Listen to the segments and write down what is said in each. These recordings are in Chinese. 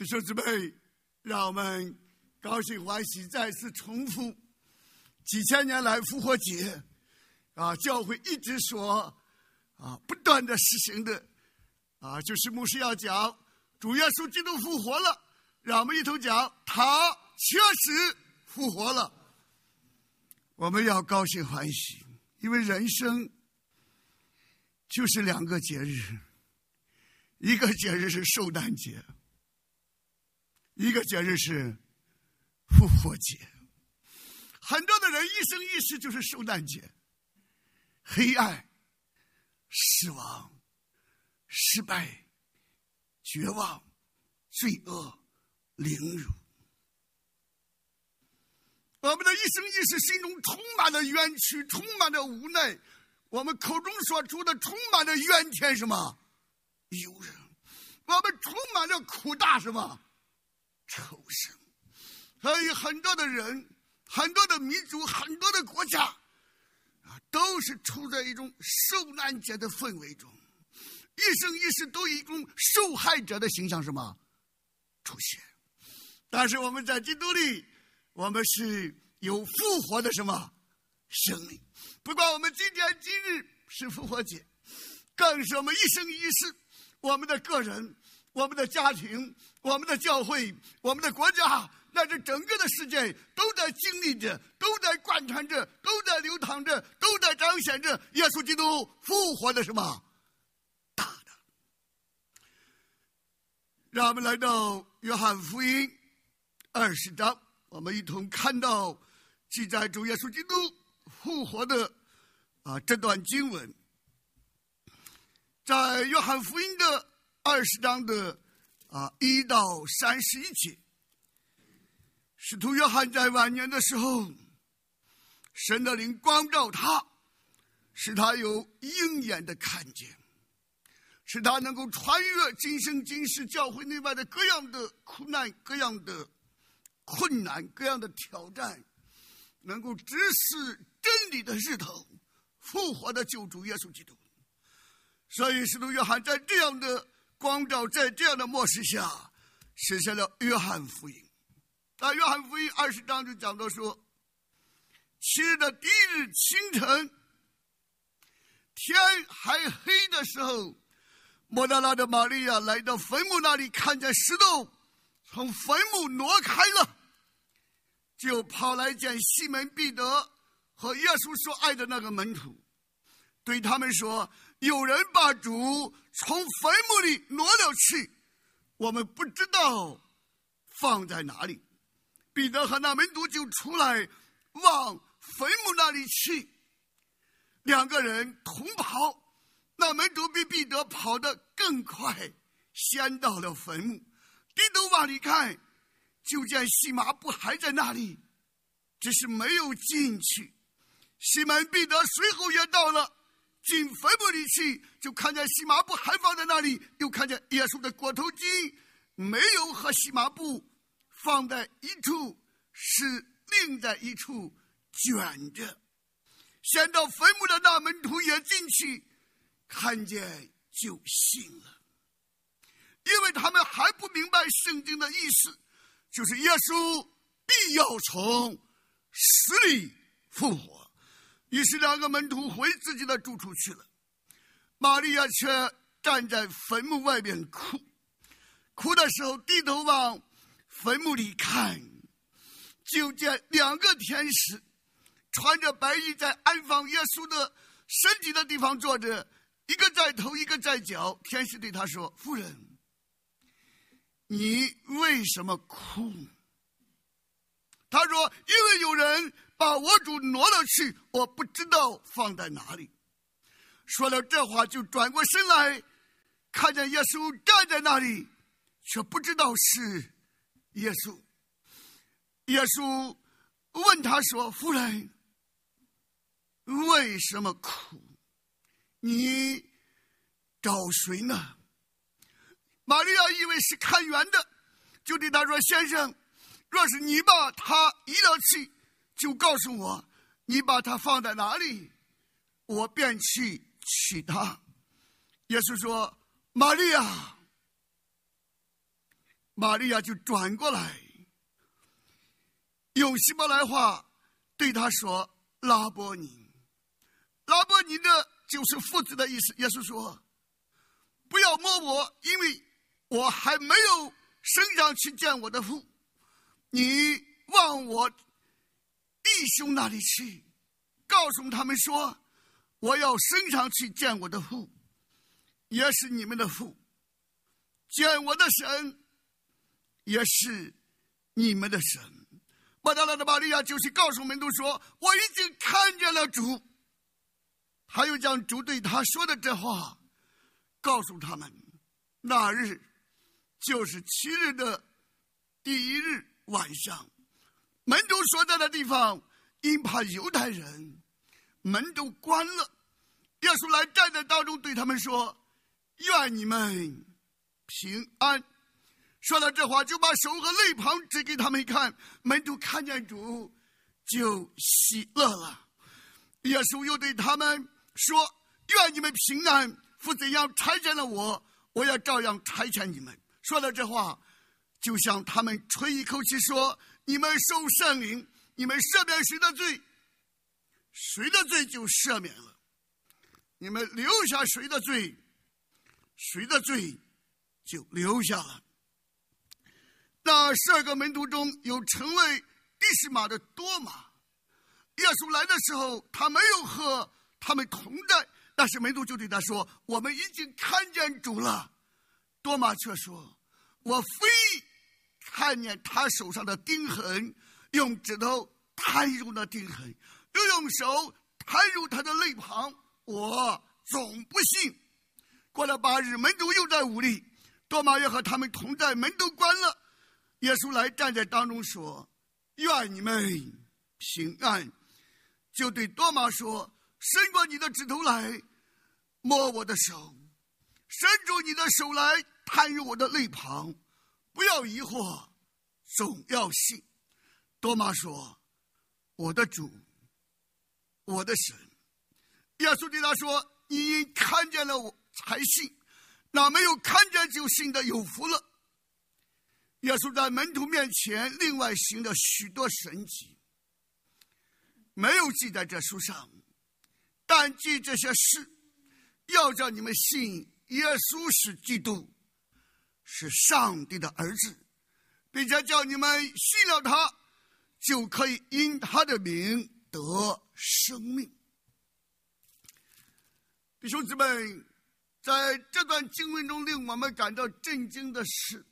弟兄姊妹，让我们高兴欢喜，再次重复几千年来复活节教会一直说不断的实行的就是牧师要讲主耶稣基督复活了，让我们一同讲他确实复活了。我们要高兴欢喜，因为人生就是两个节日，一个节日是圣诞节，一个节日是复活节。很多的人一生一世就是圣诞节，黑暗、失望、失败、绝望、罪恶、凌辱。我们的一生一世心中充满了冤屈，充满了无奈，我们口中说出的充满了怨天什么尤人，我们充满了苦大什么仇深。所以很多的人，很多的民族，很多的国家都是处在一种受难者的氛围中，一生一世都以一种受害者的形象什么出现。但是我们在基督里，我们是有复活的什么生命。不管我们今天今日是复活节，更是我们一生一世，我们的个人，我们的家庭，我们的教会，我们的国家，乃至整个的世界都在经历着，都在贯穿着，都在流淌着，都在彰显着耶稣基督复活的什么大的。让我们来到约翰福音20章，我们一同看到记载主耶稣基督复活的这段经文。在约翰福音的20章的1到31节，使徒约翰在晚年的时候，神的灵光照他，使他有鹰眼的看见，使他能够穿越今生今世教会内外的各样的苦难，各样的困难，各样的挑战，能够直视真理的日头，复活的救主耶稣基督。所以使徒约翰在这样的光照，在这样的默示下，写下了约翰福音。约翰福音20章就讲到说，7日的第一日清晨，天还黑的时候，抹大拉的玛利亚来到坟墓那里，看见石头从坟墓挪开了，就跑来见西门彼得和耶稣所爱的那个门徒，对他们说，有人把主从坟墓里挪了去，我们不知道放在哪里。彼得和那门徒就出来往坟墓那里去，两个人同跑，那门徒比彼得跑得更快，先到了坟墓，低头往里看，就见细麻布还在那里，只是没有进去。西门彼得随后也到了，进坟墓里去，就看见细麻布还放在那里，又看见耶稣的裹头巾没有和细麻布放在一处，是另在一处卷着。先到坟墓的那门徒也进去，看见就信了，因为他们还不明白圣经的意思，就是耶稣必要从死里复活。于是两个门徒回自己的住处去了，玛利亚却站在坟墓外边哭，哭的时候低头往坟墓里看，就见两个天使穿着白衣在安放耶稣的身体的地方坐着，一个在头，一个在脚。天使对他说，夫人，你为什么哭？他说，因为有人把我主挪了去，我不知道放在哪里。说了这话，就转过身来，看见耶稣站在那里，却不知道是耶稣。耶稣问他说，夫人，为什么哭？你找谁呢？玛利亚以为是看园的，就对他说，先生，若是你把他移了去，就告诉我你把他放在哪里，我便去取他。耶稣说，玛利亚。 玛利亚就转过来，用希伯来话对他说：“拉波尼。”拉波尼的就是父子的意思。耶稣说：“不要摸我，因为我还没有升上去见我的父。你往我弟兄那里去，告诉他们说，我要升上去见我的父，也是你们的父，见我的神，也是你们的神。”马大拉的玛利亚就是告诉门徒说：“我已经看见了主。”他又将主对他说的这话告诉他们。那日就是7日的第1日晚上，门徒所在的地方因怕犹太人，门都关了。耶稣来站在当中，对他们说：“愿你们平安。”说了这话，就把手和肋旁指给他们看。门徒看见主就喜乐了。耶稣又对他们说：“愿你们平安，父怎样差遣了我，我也照样差遣你们。”说了这话，就向他们吹一口气说：“你们受圣灵，你们赦免谁的罪，谁的罪就赦免了；你们留下谁的罪，谁的罪就留下了。”那12个门徒中有成为第10马的多马。耶稣来的时候，他没有和他们同在，但是门徒就对他说：“我们已经看见主了。”多马却说：“我非看见他手上的钉痕，用指头探入那钉痕，又用手探入他的肋旁，我总不信。”过了8日，门徒又在屋里，多马也和他们同在，门都关了。耶稣来站在当中说：“愿你们平安。”就对多马说：“伸过你的指头来，摸我的手，伸出你的手来，探入我的肋旁，不要疑惑，总要信。”多马说：“我的主，我的神。”耶稣对他说：“你因看见了我才信，那没有看见就信的有福了。”耶稣在门徒面前另外行了许多神迹，没有记在这书上，但记这些事，要叫你们信耶稣是基督，是上帝的儿子，并且叫你们信了他，就可以因他的名得生命。弟兄姊妹，在这段经文中令我们感到震惊的是，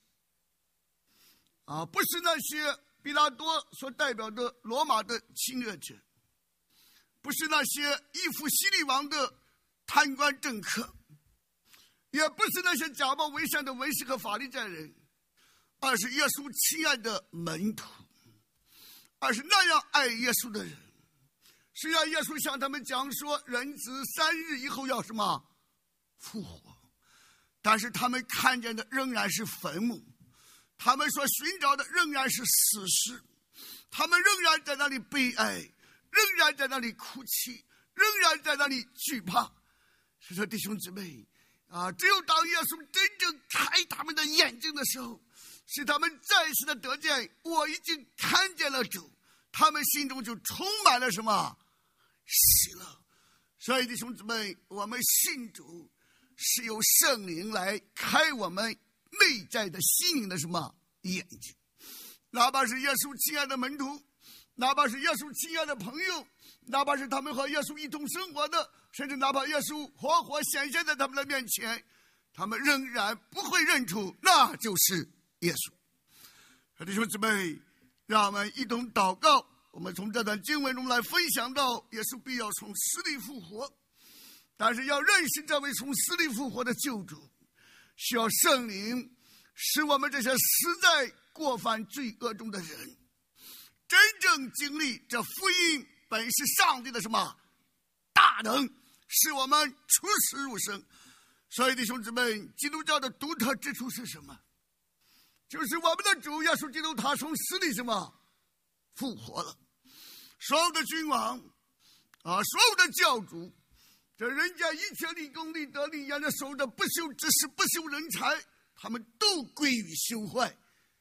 不是那些比拉多所代表的罗马的侵略者，不是那些依附希律王的贪官政客，也不是那些假冒为善的文士和法利赛人，而是耶稣亲爱的门徒，而是那样爱耶稣的人。虽然耶稣向他们讲说人子3日以后要什么复活，但是他们看见的仍然是坟墓，他们所寻找的仍然是死尸，他们仍然在那里悲哀，仍然在那里哭泣，仍然在那里惧怕。所以说弟兄姊妹只有当耶稣真正开他们的眼睛的时候，使他们再次的得见我已经看见了主，他们心中就充满了什么喜乐。所以弟兄姊妹，我们信主是由圣灵来开我们内在的心灵的什么眼睛。哪怕是耶稣亲爱的门徒，哪怕是耶稣亲爱的朋友，哪怕是他们和耶稣一同生活的，甚至哪怕耶稣活活显现在他们的面前，他们仍然不会认出那就是耶稣。弟兄姊妹，让我们一同祷告。我们从这段经文中来分享到耶稣必要从死里复活，但是要认识这位从死里复活的救主，需要圣灵使我们这些死在过犯罪恶中的人真正经历这福音本是上帝的什么大能，使我们出死入生。所以弟兄姊妹，基督教的独特之处是什么？就是我们的主耶稣基督他从死里什么复活了。所有的君王所有的教主，这人家一切立功立德立言的守着不修知识不修人才，他们都归于朽坏，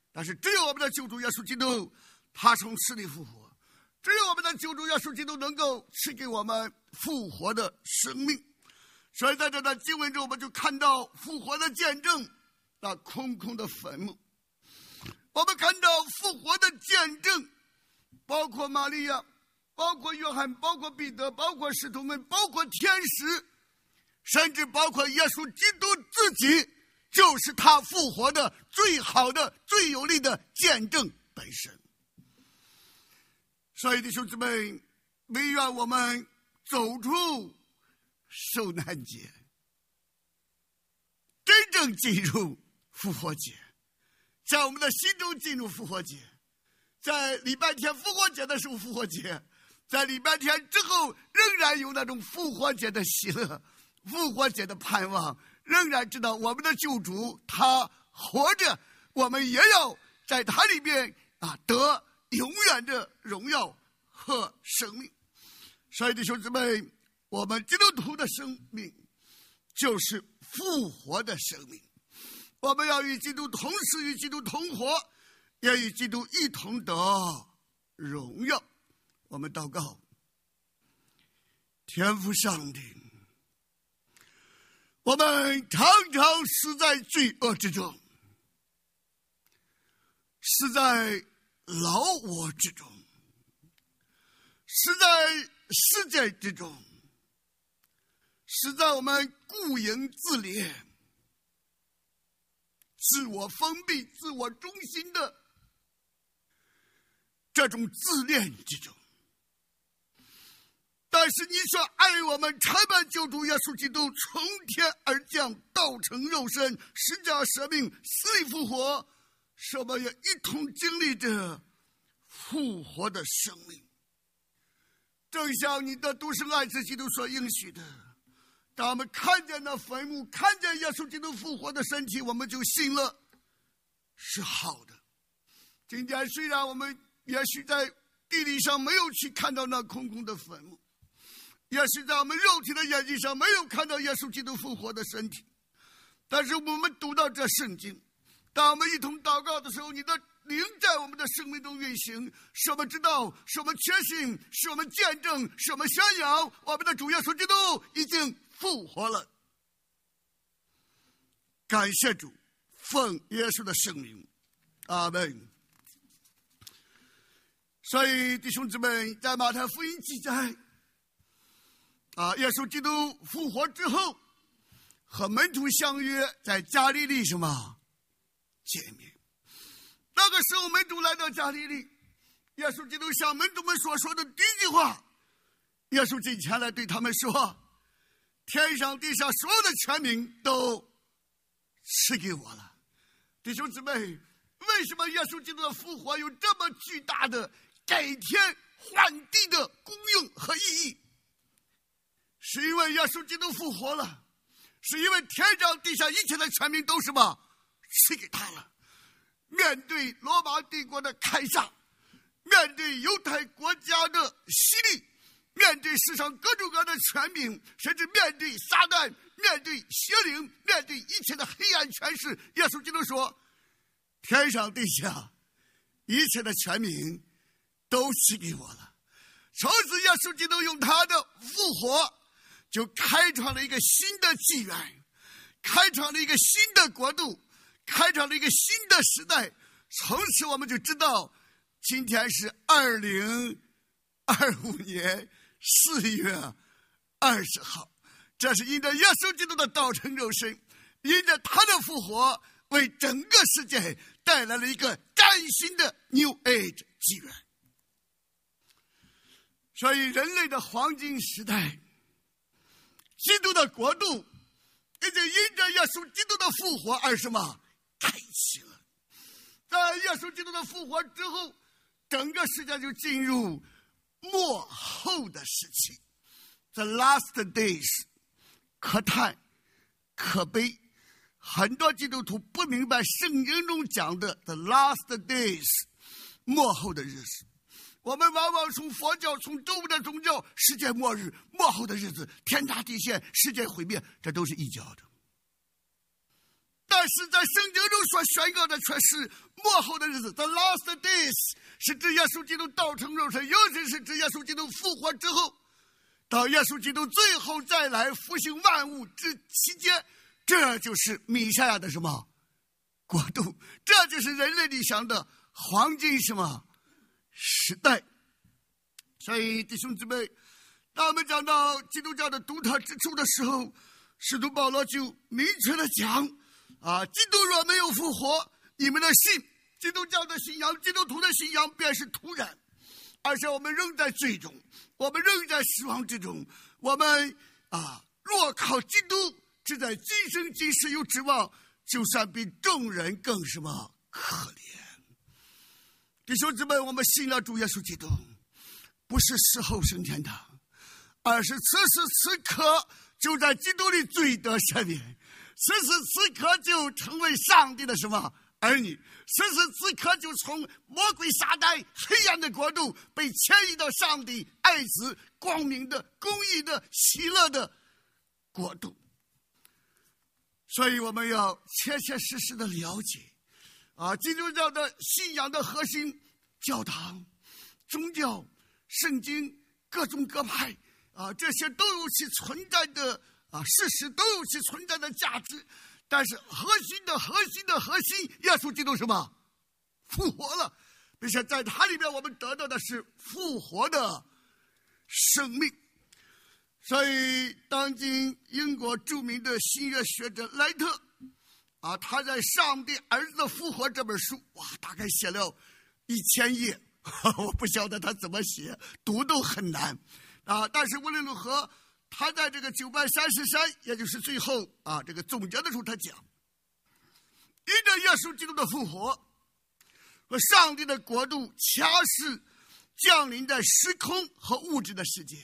但是只有我们的救主耶稣基督，他从死里复活，只有我们的救主耶稣基督能够赐给我们复活的生命。所以在这段经文中，我们就看到复活的见证，那空空的坟墓。我们看到复活的见证，包括玛利亚，包括约翰，包括彼得，包括使徒们，包括天使，甚至包括耶稣基督自己，就是他复活的最好的、最有力的见证本身。所以弟兄姊妹，唯愿我们走出受难节，真正进入复活节，在我们的心中进入复活节，在礼拜天复活节的时候复活节，在礼拜天之后仍然有那种复活节的喜乐，复活节的盼望，仍然知道我们的救主他活着，我们也要在他里面得永远的荣耀和生命。所以弟兄姊妹，我们基督徒的生命就是复活的生命，我们要与基督同死，与基督同活，也与基督一同得荣耀。我们祷告。天父上帝，我们常常死在罪恶之中，死在老我之中，死在世界之中，死在我们顾影自怜、自我封闭、自我中心的这种自恋之中。但是你说爱我们，常伴救主耶稣基督从天而降，道成肉身，十架舍命，死里复活，使我们也一同经历着复活的生命。正像你的独生爱子基督所应许的，当我们看见那坟墓，看见耶稣基督复活的身体，我们就信了，是好的。今天虽然我们也许在地理上没有去看到那空空的坟墓，也许在我们肉体的眼睛上没有看到耶稣基督复活的身体，但是我们读到这圣经，当我们一同祷告的时候，你的灵在我们的生命中运行，使我们知道，使我们确信，使我们见证，使我们宣扬我们的主耶稣基督已经复活了。感谢主，奉耶稣的圣名，阿们。所以弟兄姊妹，在马太福音记载耶稣基督复活之后，和门徒相约在加利利什么见面。那个时候门徒来到加利利，耶稣基督向门徒们所说的第一句话，耶稣进前来对他们说，天上地下所有的权柄都赐给我了。弟兄姊妹，为什么耶稣基督的复活有这么巨大的改天换地的功用和意义？是因为耶稣基督复活了，是因为天上地下一切的权柄都是什么赐给他了。面对罗马帝国的凯撒，面对犹太国家的洗礼，面对世上各种各样的权柄，甚至面对撒旦，面对邪灵，面对一切的黑暗权势，耶稣基督说，天上地下一切的权柄都赐给我了。从此耶稣基督用他的复活就开创了一个新的纪元，开创了一个新的国度，开创了一个新的时代。从此我们就知道，今天是2025年4月20号，这是因着耶稣基督的道成肉身，因着他的复活，为整个世界带来了一个崭新的 New Age 纪元。所以人类的黄金时代，基督的国度已经因着耶稣基督的复活而什么开启了。在耶稣基督的复活之后，整个世界就进入末后的时期 The last days。 可叹可悲，很多基督徒不明白圣经中讲的 The last days， 末后的日子。我们往往从佛教，从周围的宗教，世界末日，末后的日子，天塌地陷，世界毁灭，这都是异教的。 但是在圣经中所宣告的却是末后的日子 ，the last days， 是指耶稣基督道成肉身，尤其是指耶稣基督复活之后，到耶稣基督最后再来复兴万物之期间，这就是弥赛亚的什么国度，这就是人类理想的黄金什么时代。所以弟兄姊妹，当我们讲到基督教的独特之处的时候，使徒保罗就明确的讲基督若没有复活，你们的信，基督教的信仰，基督徒的信仰便是徒然，而且我们仍在罪中，我们仍在死亡之中。我们若靠基督，只在今生今世有指望，就算比众人更什么可怜。弟兄姊妹，我们信了主耶稣基督，不是死后升天堂，而是此时此刻就在基督里罪得赦免，此时此刻就成为上帝的什么儿女，此时此刻就从魔鬼撒旦黑暗的国度被迁移到上帝爱子光明的公义的喜乐的国度。所以我们要切切实实的了解基督教的信仰的核心，教堂、宗教、圣经、各种各派这些都有其存在的事实，都有其存在的价值。但是核心的核心，耶稣基督什么复活了，并且在他里面我们得到的是复活的生命。所以当今英国著名的新约学者莱特他在《上帝儿子的复活》这本书大概写了1000页我不晓得他怎么写，读都很难但是无论如何，他在这个933，也就是最后这个总结的时候，他讲，因着耶稣基督的复活和上帝的国度恰是降临在时空和物质的世界，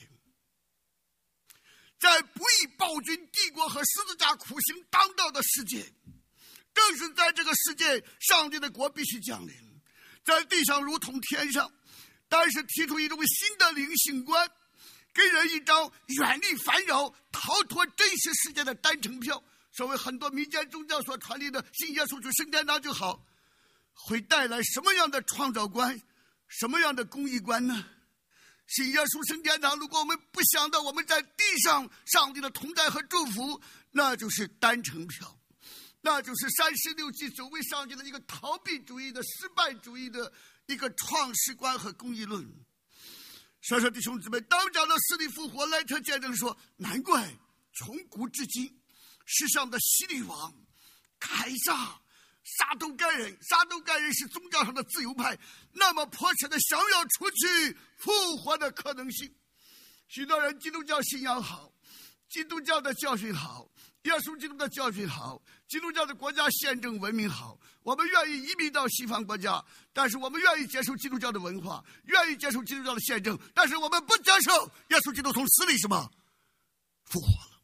在不义暴君帝国和十字架苦行当道的世界，正是在这个世界，上帝的国必须降临，在地上如同天上，但是提出一种新的灵性观，给人一张远离烦扰、逃脱真实世界的单程票。所谓很多民间宗教所传递的信耶稣去升天堂就好，会带来什么样的创造观，什么样的公益观呢？信耶稣升天堂，如果我们不想到我们在地上上帝的同在和祝福，那就是单程票，那就是36纪走为上帝的一个逃避主义的失败主义的一个创世观和公益论。所以说弟兄姊妹，当讲到死里复活，莱特见证说，难怪从古至今世上的希律王、凯撒、撒都该人是宗教上的自由派，那么迫切的想要除去复活的可能性。许多人基督教信仰好，基督教的教训好，耶稣基督的教训好，基督教的国家宪政文明好，我们愿意移民到西方国家，但是我们愿意接受基督教的文化，愿意接受基督教的宪政，但是我们不接受耶稣基督从死里什么复活了。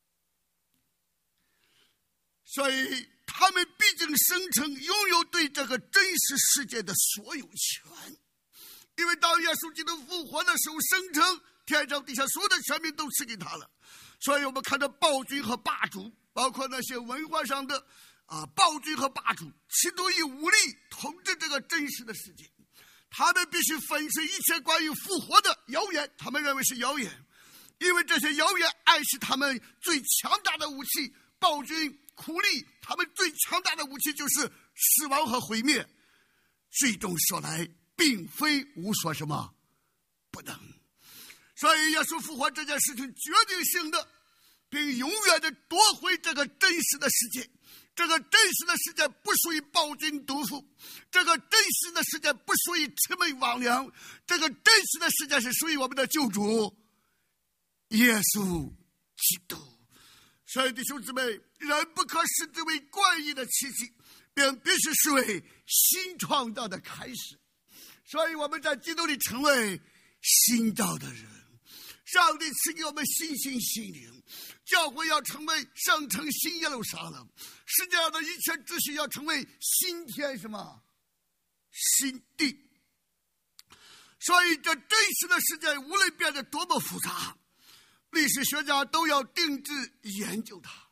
所以他们毕竟声称拥有对这个真实世界的所有权，因为当耶稣基督复活的时候，声称天上地下所有的权柄都赐给他了。所以我们看到暴君和霸主，包括那些文化上的暴君和霸主，企图以武力统治这个真实的世界。他们必须粉碎一切关于复活的谣言，他们认为是谣言，因为这些谣言暗示他们最强大的武器。暴君苦力，他们最强大的武器就是死亡和毁灭。最终说来，并非无所什么不能。所以耶稣复活这件事情决定性的，并永远的夺回这个真实的世界。这个真实的世界不属于暴君毒妇，这个真实的世界不属于魑魅魍魉，这个真实的世界是属于我们的救主耶稣基督。所以弟兄姊妹，人不可视之为怪异的奇迹，并必须视为新创造的开始。所以我们在基督里成为新造的人，上帝赐给我们新心新灵，教会要成为圣城新耶路撒冷，世界上的一切秩序要成为新天什么新地。所以这真实的世界无论变得多么复杂，历史学家都要定制研究它，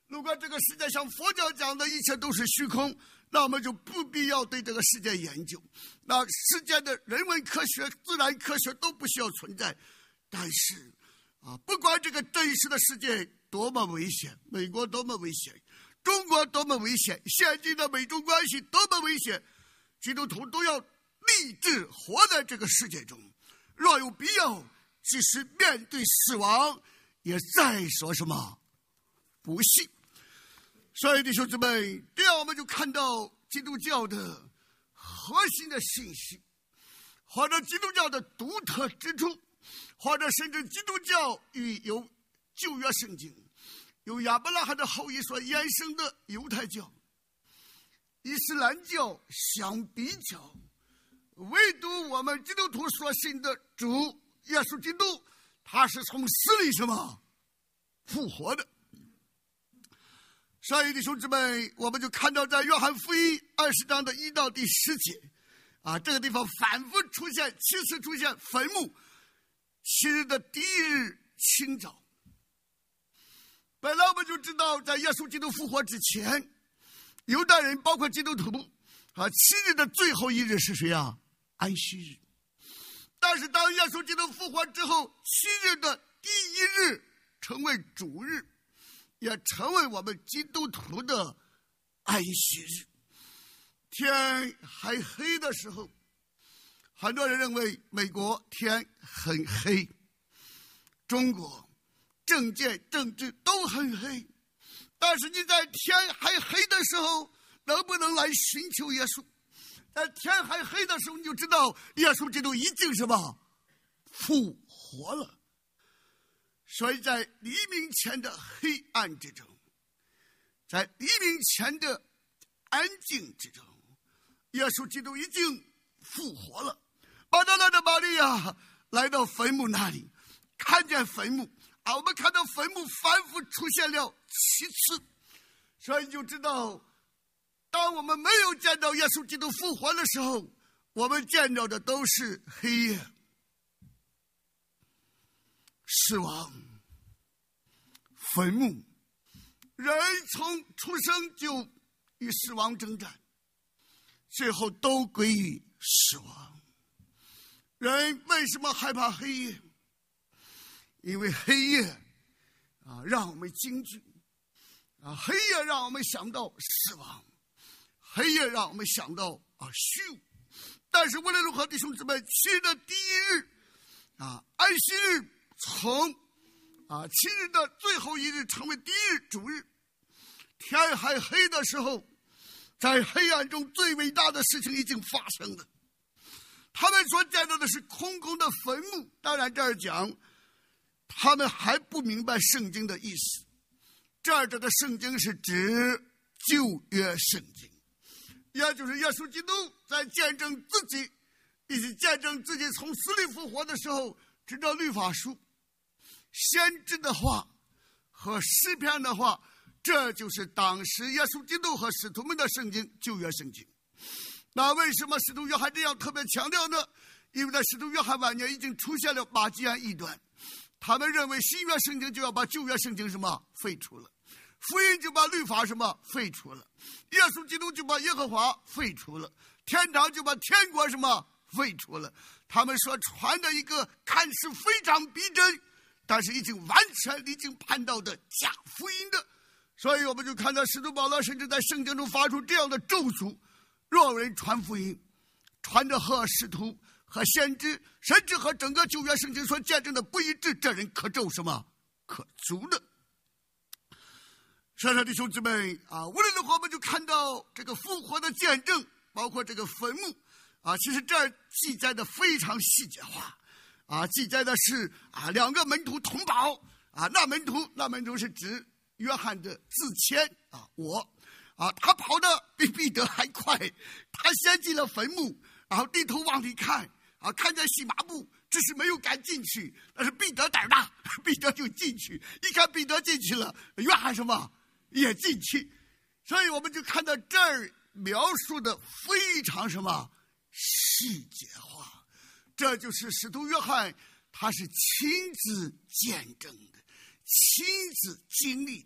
如果这个世界像佛教讲的一切都是虚空，那我们就不必要对这个世界研究，那世界的人文科学、自然科学都不需要存在。但是不管这个真实的世界多么危险，美国多么危险，中国多么危险，现今的美中关系多么危险，基督徒都要立志活在这个世界中，若有必要，即使面对死亡，也再说什么不信。所以弟兄姊妹，这样我们就看到基督教的核心的信息，或者基督教的独特之处，或者甚至基督教与有旧约圣经、由亚伯拉罕的后裔所衍生的犹太教、伊斯兰教相比较，唯独我们基督徒所信的主耶稣基督，他是从死里什么复活的。所以弟兄姊妹，我们就看到在约翰福音20章的1到第10节这个地方反复出现7次出现坟墓。7日的第1日清早，本来我们就知道，在耶稣基督复活之前，犹太人包括基督徒7日的最后1日是谁啊？安息日。但是当耶稣基督复活之后，7日的第1日成为主日，也成为我们基督徒的安息日。天还黑的时候，很多人认为美国天很黑，中国政界政治都很黑，但是你在天还黑的时候能不能来寻求耶稣？在天还黑的时候，你就知道耶稣基督已经什么复活了。所以在黎明前的黑暗之中，在黎明前的安静之中，耶稣基督已经复活了。马大拉的玛利亚来到坟墓那里，看见坟墓我们看到坟墓反复出现了7次，所以你就知道，当我们没有见到耶稣基督复活的时候，我们见到的都是黑夜、死亡、坟墓。人从出生就与死亡征战，最后都归于死亡。人为什么害怕黑夜？因为黑夜让我们惊惧黑夜让我们想到死亡，黑夜让我们想到虚无。但是无论如何，弟兄姊妹，7日的第1日安息日从7日的最后1日成为第1日主日。天还黑的时候，在黑暗中最伟大的事情已经发生了。他们所见到的是空空的坟墓。当然这儿讲他们还不明白圣经的意思，这个圣经是指旧约圣经，也就是耶稣基督在见证自己以及见证自己从死里复活的时候，指着律法书、先知的话和诗篇的话，这就是当时耶稣基督和使徒们的圣经，旧约圣经。那为什么使徒约翰这样特别强调呢？因为在使徒约翰晚年已经出现了马基安异端，他们认为新约圣经就要把旧约圣经什么废除了，福音就把律法什么废除了，耶稣基督就把耶和华废除了，天堂就把天国什么废除了。他们所传的一个看似非常逼真，但是已经完全离经叛道的假福音的。所以我们就看到使徒保罗甚至在圣经中发出这样的咒诅：若有人传福音，传着和使徒和先知甚至和整个旧约圣经所见证的不一致，这人可咒什么？可足的。所以说弟兄姊妹无论如何，我们就看到这个复活的见证，包括这个坟墓其实这儿记载的非常细节化记载的是2个门徒同保那门徒是指约翰的自谦他跑得比彼得还快，他先进了坟墓，然后低头往里看看见细麻布，只是没有敢进去。但是彼得胆大，彼得就进去，一看彼得进去了，约翰什么也进去。所以我们就看到这儿描述的非常什么细节化，这就是使徒约翰他是亲自见证的，亲自经历的，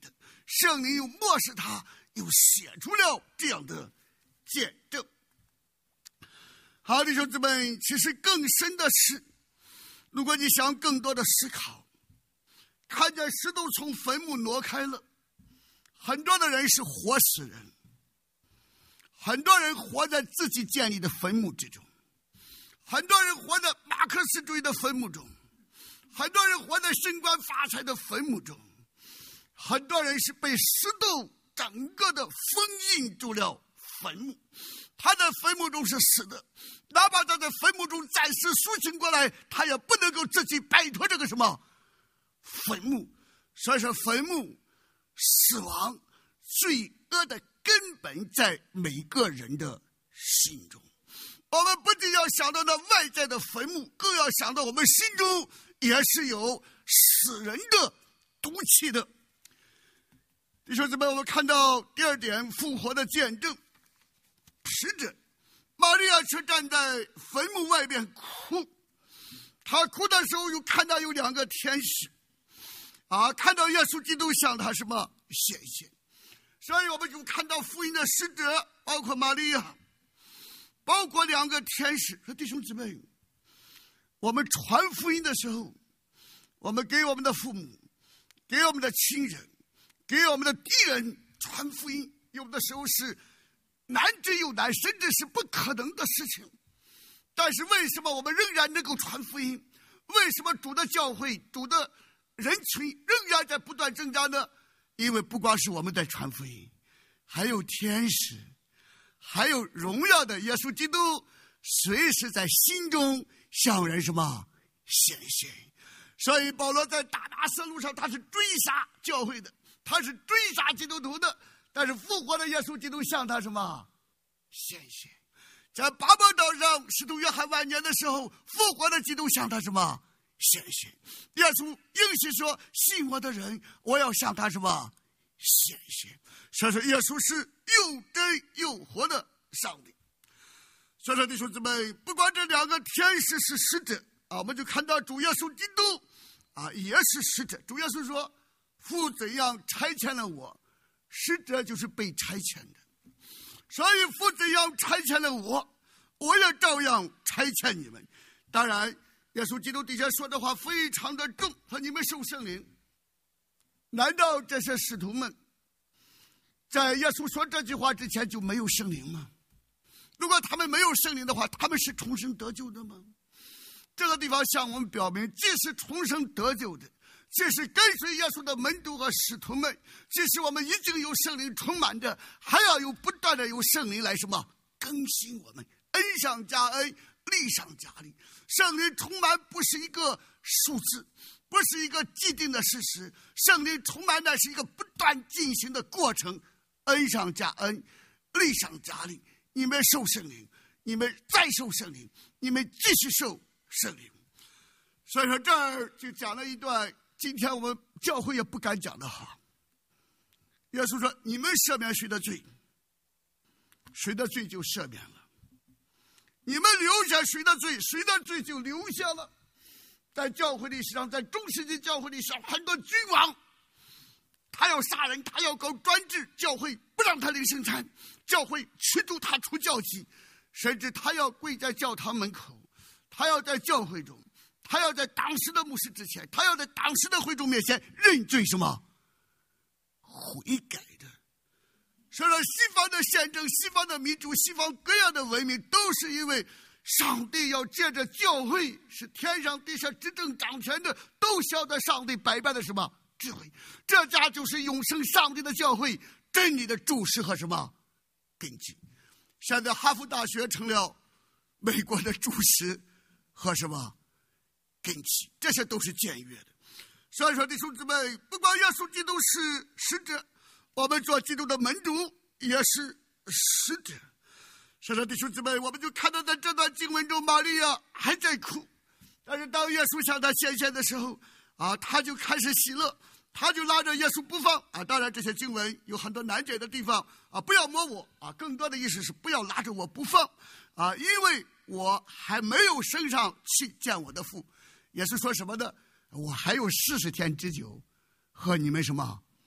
圣灵又默示他，又写出了这样的见证。好，弟兄姊妹，其实更深的是，如果你想更多的思考，看见石头从坟墓挪开了，很多的人是活死人，很多人活在自己建立的坟墓之中，很多人活在马克思主义的坟墓中，很多人活在升官发财的坟墓中，很多人是被石头整个的封印住了坟墓，他在坟墓中是死的，哪怕他在坟墓中暂时苏醒过来，他也不能够自己摆脱这个什么坟墓。所以说坟墓、死亡、罪恶的根本在每个人的心中。我们不仅要想到那外在的坟墓，更要想到我们心中也是有死人的毒气的。弟兄姊妹，我们看到第二点，复活的见证。使者玛利亚却站在坟墓外边哭，她哭的时候又看到有两个天使看到耶稣基督向他什么显现。所以我们就看到福音的使者，包括玛利亚，包括两个天使。说弟兄姊妹，我们传福音的时候，我们给我们的父母，给我们的亲人，给我们的敌人传福音，有的时候是难之又难，甚至是不可能的事情。但是为什么我们仍然能够传福音？为什么主的教会、主的人群仍然在不断增加呢？因为不光是我们在传福音，还有天使，还有荣耀的耶稣基督随时在心中向人什么显现。所以保罗在大马色路上，他是追杀教会的，他是追杀基督徒的，但是复活的耶稣基督向他什么显现。在拔摩岛上，使徒约翰晚年的时候，复活的基督向他什么显现。耶稣应许说，信我的人，我要向他什么显现。所以说耶稣是又真又活的上帝。所以说弟兄姊妹，不管这两个天使是使者我们就看到主耶稣基督也是使者。主耶稣说，父怎样差遣了我，使者就是被差遣的。所以父怎样差遣了我，我也照样差遣你们。当然耶稣基督底下说的话非常的重，说你们受圣灵。难道这些使徒们在耶稣说这句话之前就没有圣灵吗？如果他们没有圣灵的话，他们是重生得救的吗？这个地方向我们表明，既是重生得救的，既是跟随耶稣的门徒和使徒们，即使我们已经有圣灵充满着，还要有不断的有圣灵来什么更新我们，恩上加恩，力上加力。圣灵充满不是一个数字，不是一个既定的事实，圣灵充满的是一个不断进行的过程，恩上加恩，力上加力。你们受圣灵，你们再受圣灵，你们继续受圣灵。所以说这儿就讲了一段今天我们教会也不敢讲的话。耶稣说，你们赦免谁的罪，谁的罪就赦免了；你们留下谁的罪，谁的罪就留下了。在教会历史上，在中世纪教会历史上，很多君王他要杀人，他要搞专制，教会不让他领圣餐，教会驱逐他出教籍，甚至他要跪在教堂门口，他要在教会中，他要在当时的牧师之前，他要在当时的会众面前认罪什么悔改的。所以说西方的宪政、西方的民主、西方各样的文明，都是因为上帝要借着教会，是天上地下执政掌权的都晓得上帝百般的什么智慧。这家就是永生上帝的教会，真理的注释和什么根基。现在哈佛大学成了美国的注释和什么根基，这些都是僭越的。所以说弟兄姊妹，不光耶稣基督是使者，我们做基督的门徒也是使者。所以说弟兄姊妹，我们就看到在这段经文中，玛利亚还在哭，但是当耶稣向他显现的时候他就开始喜乐，他就拉着耶稣不放当然这些经文有很多难解的地方不要摸我更多的意思是不要拉着我不放因为我还没有升上去见我的父。耶稣说什么呢？我还有40天之久和你们什么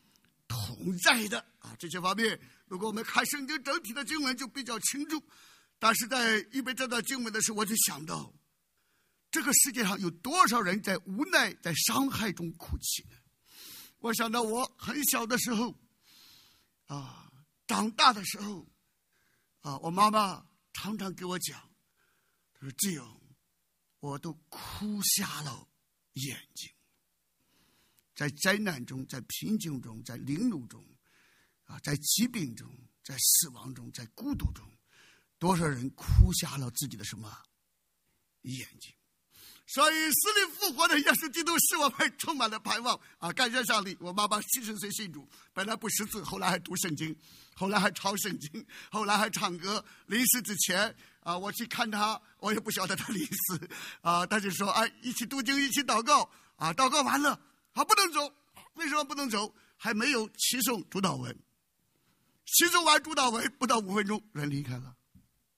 同在的啊。这些方面，如果我们看圣经整体的经文就比较清楚。但是在预备这段经文的时候，我就想到，这个世界上有多少人在无奈、在伤害中哭泣呢？我想到我很小的时候，长大的时候，我妈妈常常给我讲，她说：“志勇，我都哭瞎了眼睛。”在灾难中，在贫穷中，在凌辱中，在疾病中，在死亡中，在孤独中，多少人哭瞎了自己的什么眼睛？所以死里复活的耶稣基督使我们充满了盼望啊！感谢上帝，我妈妈70岁信主，本来不识字，后来还读圣经，后来还抄圣经，后来还唱歌。临死之前我去看她，我也不晓得她临死她就说：“哎，一起读经，一起祷告祷告完了不能走。为什么不能走？还没有齐诵主祷文，齐诵完主祷文不到5分钟，人离开了。”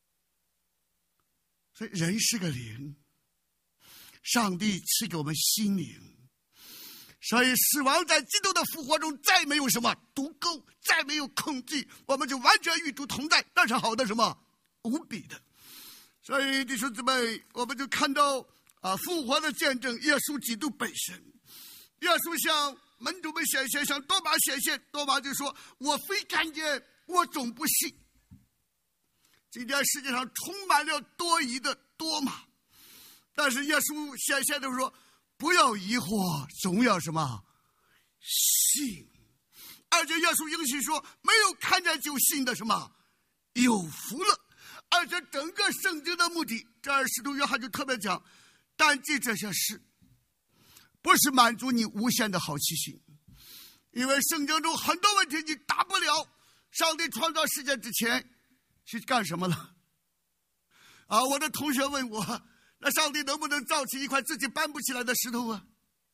所以人是个灵，上帝赐给我们心灵，所以死亡在基督的复活中再没有什么毒钩，再没有控制，我们就完全与主同在，那是好的什么无比的。所以弟兄姊妹，我们就看到复活的见证，耶稣基督本身。耶稣向门徒们显现，向多马显现，多马就说：“我非看见，我总不信。”今天世界上充满了多疑的多马，但是耶稣显现的时候说：“不要疑惑，总要什么信。”而且耶稣应许说：“没有看见就信的什么有福了。”而且整个圣经的目的，这儿使徒约翰就特别讲，但记这些事，不是满足你无限的好奇心，因为圣经中很多问题你答不了。上帝创造世界之前是干什么了？我的同学问我，那上帝能不能造起一块自己搬不起来的石头啊？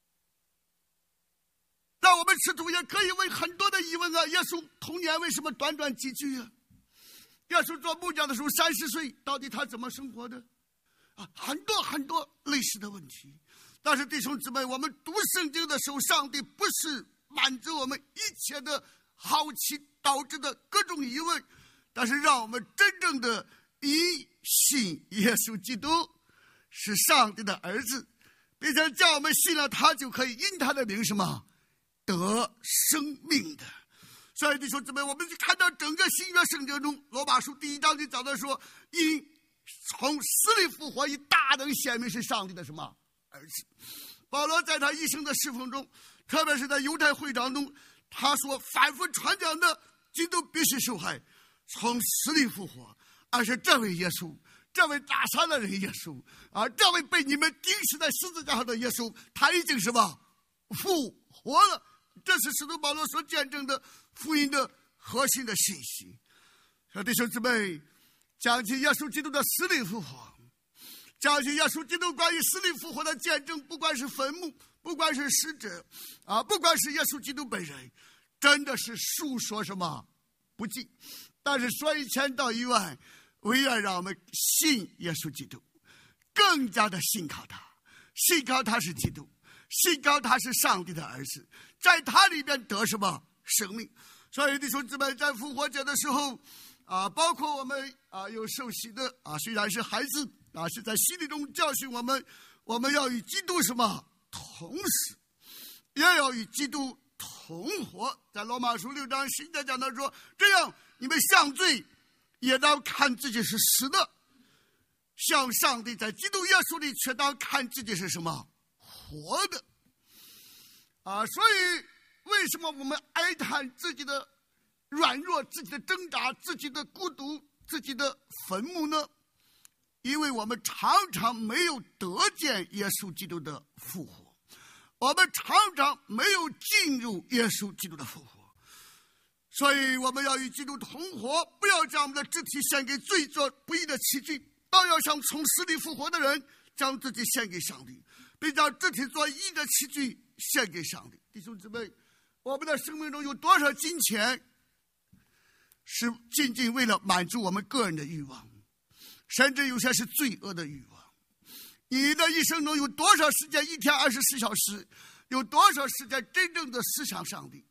那我们使徒也可以问很多的疑问啊。耶稣童年为什么短短几句啊？耶稣做木匠的时候30岁，到底他怎么生活的？很多很多类似的问题。但是弟兄姊妹，我们读圣经的时候，上帝不是满足我们一切的好奇导致的各种疑问，但是让我们真正的信耶稣基督是上帝的儿子，并且叫我们信了他就可以因他的名什么得生命的。所以弟兄姊妹，我们去看到整个新约圣经中，罗马书第1章就讲到说，因从死里复活，以大能显明是上帝的什么儿子。保罗在他一生的侍奉中，特别是在犹太会堂中，他所反复传讲的基督必须受害，从死里复活。而是这位耶稣，这位打伤了人耶稣这位被你们钉死在十字架上的耶稣，他已经什么复活了。这是使徒保罗所见证的福音的核心的信息。弟兄姊妹，讲起耶稣基督的死里复活，讲起耶稣基督关于死里复活的见证，不管是坟墓，不管是使者不管是耶稣基督本人，真的是述说什么不尽。但是说1000道1万，唯愿让我们信耶稣基督，更加的信靠他，信靠他是基督，信靠他是上帝的儿子，在他里边得什么生命。所以弟兄姊妹，在复活节的时候包括我们有受洗的虽然是孩子是在洗礼中教训我们，我们要与基督什么同死，也要与基督同活。在罗马书6章10节讲到说，这样你们向罪也当看自己是死的，向上帝在基督耶稣里却当看自己是什么活的所以为什么我们哀叹自己的软弱，自己的挣扎，自己的孤独，自己的坟墓呢？因为我们常常没有得见耶稣基督的复活，我们常常没有进入耶稣基督的复活。所以我们要与基督同活，不要将我们的肢体献给罪做不义的器具，倒要像从死里复活的人，将自己献给上帝，并将肢体做义的器具献给上帝。弟兄姊妹，我们的生命中有多少金钱是仅仅为了满足我们个人的欲望，甚至有些是罪恶的欲望？你的一生中有多少时间，1天24小时，有多少时间真正的思想上帝，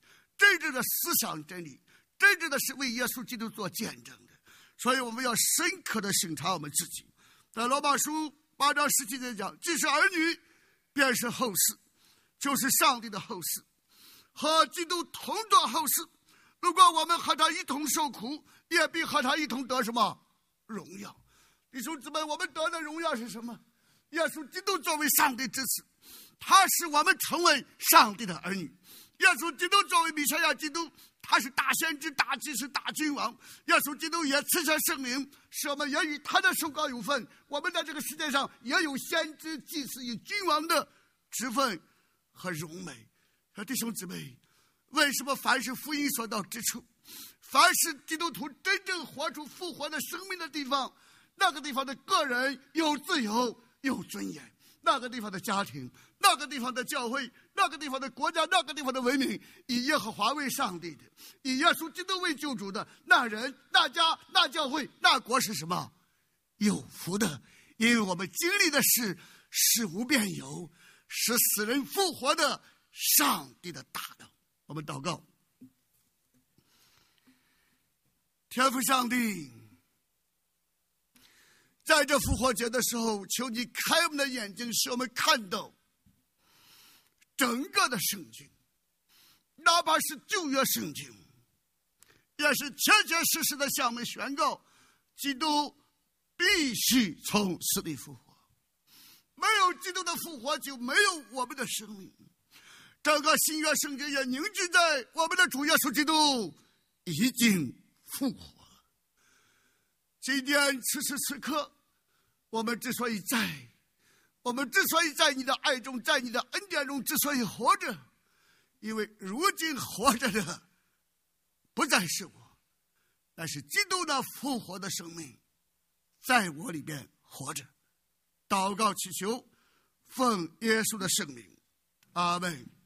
真正的思想真理，真正的是为耶稣基督做见证的。所以我们要深刻的省察我们自己。在罗马书8章17节讲，既是儿女，便是后嗣，就是上帝的后嗣，和基督同作后嗣。如果我们和他一同受苦，也必和他一同得什么荣耀。弟兄姊妹，我们得的荣耀是什么？耶稣基督作为上帝之子，他使我们成为上帝的儿女。耶稣基督作为弥赛亚基督，他是大先知、大祭司、大君王。耶稣基督也赐下圣灵，使我们也与他的受膏有份。我们在这个世界上也有先知、祭司与君王的职分和荣美。弟兄姊妹，为什么凡是福音所到之处，凡是基督徒真正活出复活的生命的地方，那个地方的个人有自由有尊严，那个地方的家庭，那个地方的教会，那个地方的国家，那个地方的文明，以耶和华为上帝的，以耶稣基督为救主的，那人那家那教会那国是什么？有福的。因为我们经历的是使无变有，使死人复活的上帝的大能。我们祷告。天父上帝，在这复活节的时候，求你开我们的眼睛，使我们看到整个的圣经，哪怕是旧约圣经，也是切切实实的向我们宣告，基督必须从死里复活。没有基督的复活，就没有我们的生命。整个新约圣经也凝聚在我们的主耶稣基督已经复活了。今天此时此刻，我们之所以在你的爱中，在你的恩典中之所以活着，因为如今活着的不再是我，但是基督那复活的生命在我里边活着。祷告祈求，奉耶稣的圣名，阿们。